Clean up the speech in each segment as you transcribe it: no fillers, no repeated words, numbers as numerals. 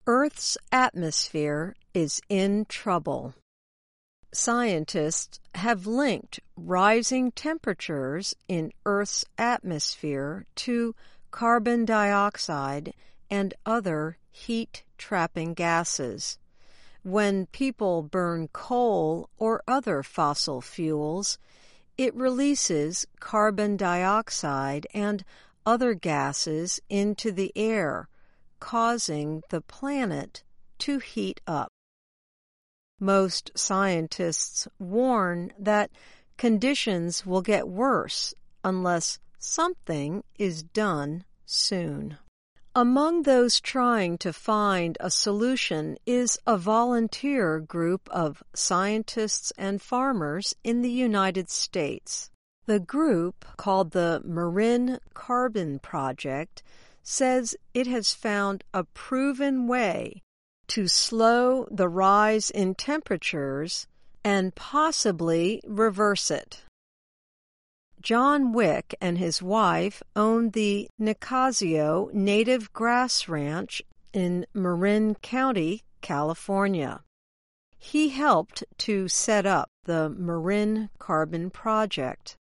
Earth's atmosphere is in trouble. Scientists have linked rising temperatures in Earth's atmosphere to carbon dioxide and other heat-trapping gases. When people burn coal or other fossil fuels, it releases carbon dioxide and other gases into the air, causing the planet to heat up. Most scientists warn that conditions will get worse unless something is done soon. Among those trying to find a solution is a volunteer group of scientists and farmers in the United States. The group, called the Marin Carbon Project, says it has found a proven way to slow the rise in temperatures and possibly reverse it. John Wick and his wife own the Nicasio Native Grass Ranch in Marin County, California. He helped to set up the Marin Carbon Project.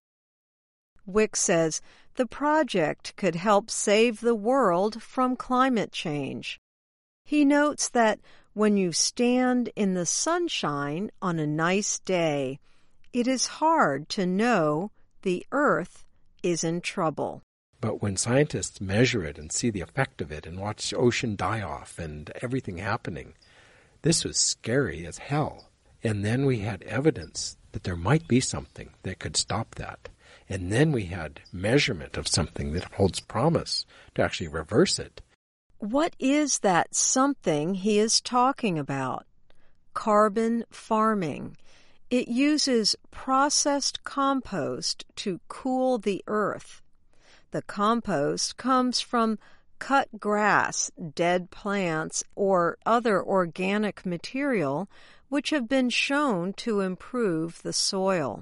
Wick says the project could help save the world from climate change. He notes that when you stand in the sunshine on a nice day, it is hard to know the Earth is in trouble. But when scientists measure it and see the effect of it and watch the ocean die off and everything happening, this was scary as hell. And then we had evidence that there might be something that could stop that. And then we had measurement of something that holds promise to actually reverse it. What is that something he is talking about? Carbon farming. It uses processed compost to cool the earth. The compost comes from cut grass, dead plants, or other organic material which have been shown to improve the soil.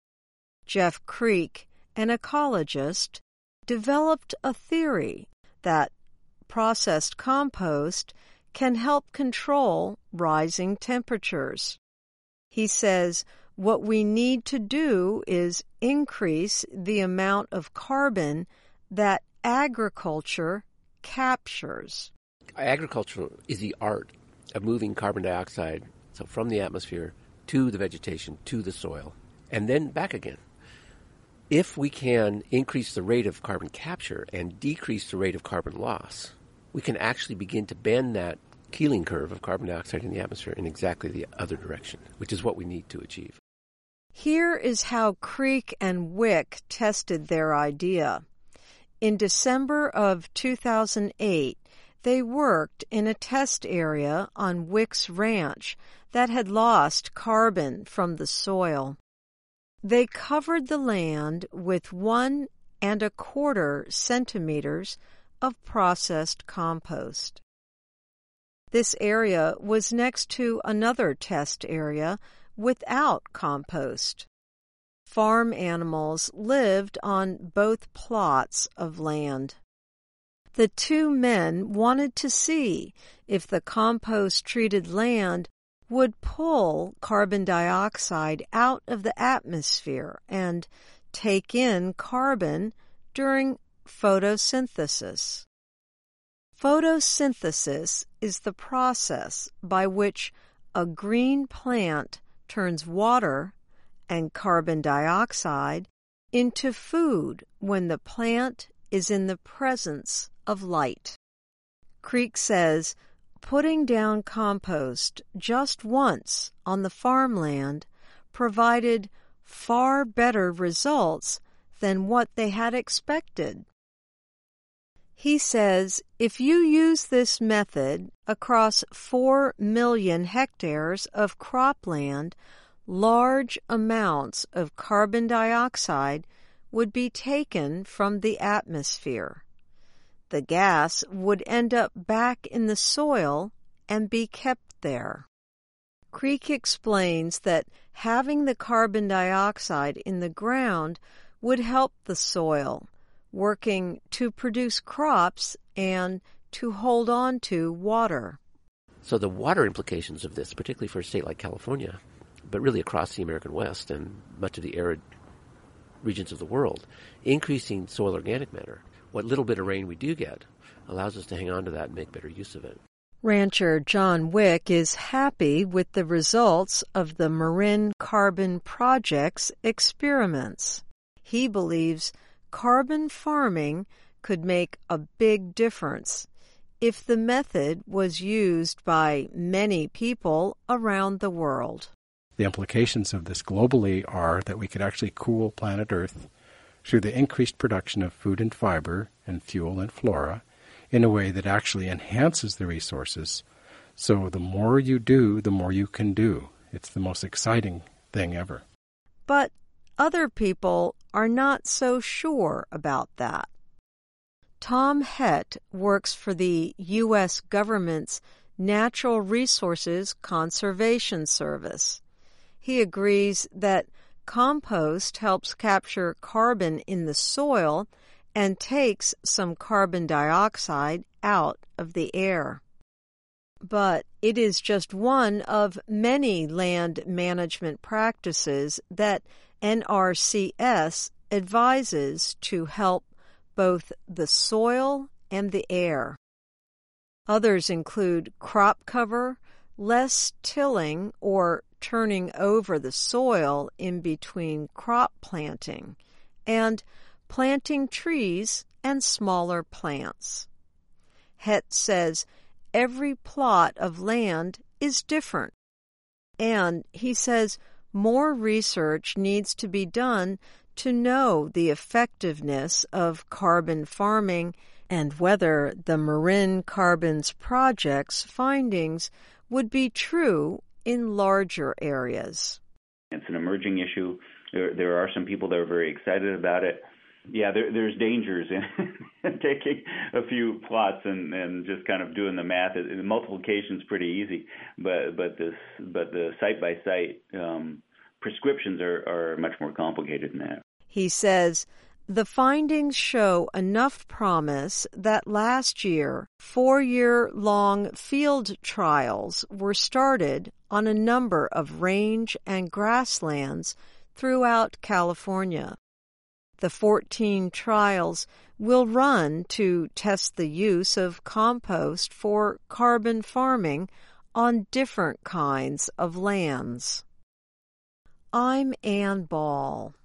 Jeff Creek, an ecologist, developed a theory that processed compost can help control rising temperatures. He says what we need to do is increase the amount of carbon that agriculture captures. Agriculture is the art of moving carbon dioxide from the atmosphere to the vegetation, to the soil, and then back again. If we can increase the rate of carbon capture and decrease the rate of carbon loss, we can actually begin to bend that Keeling curve of carbon dioxide in the atmosphere in exactly the other direction, which is what we need to achieve. Here is how Creek and Wick tested their idea. In December of 2008, they worked in a test area on Wick's ranch that had lost carbon from the soil. They covered the land with 1 1/4 centimeters of processed compost. This area was next to another test area without compost. Farm animals lived on both plots of land. The two men wanted to see if the compost-treated land would pull carbon dioxide out of the atmosphere and take in carbon during photosynthesis. Photosynthesis is the process by which a green plant turns water and carbon dioxide into food when the plant is in the presence of light. Creek says putting down compost just once on the farmland provided far better results than what they had expected. He says if you use this method across 4 million hectares of cropland, large amounts of carbon dioxide would be taken from the atmosphere. The gas would end up back in the soil and be kept there. Creek explains that having the carbon dioxide in the ground would help the soil, working to produce crops and to hold on to water. So the water implications of this, particularly for a state like California, but really across the American West and much of the arid regions of the world, increasing soil organic matter, what little bit of rain we do get, allows us to hang on to that and make better use of it. Rancher John Wick is happy with the results of the Marin Carbon Project's experiments. He believes carbon farming could make a big difference if the method was used by many people around the world. The implications of this globally are that we could actually cool planet Earth through the increased production of food and fiber and fuel and flora in a way that actually enhances the resources. So the more you do, the more you can do. It's the most exciting thing ever. But other people are not so sure about that. Tom Hett works for the U.S. government's Natural Resources Conservation Service. He agrees that compost helps capture carbon in the soil and takes some carbon dioxide out of the air. But it is just one of many land management practices that NRCS advises to help both the soil and the air. Others include crop cover, less tilling or turning over the soil in between crop planting, and planting trees and smaller plants. Hett says every plot of land is different, and he says more research needs to be done to know the effectiveness of carbon farming and whether the Marin Carbons Project's findings would be true in larger areas. It's an emerging issue. There are some people that are very excited about it. Yeah, there's dangers in taking a few plots and just kind of doing the math. The multiplication's pretty easy, but the site-by-site prescriptions are much more complicated than that. He says the findings show enough promise that last year, 4-year-long field trials were started on a number of range and grasslands throughout California. The 14 trials will run to test the use of compost for carbon farming on different kinds of lands. I'm Ann Ball.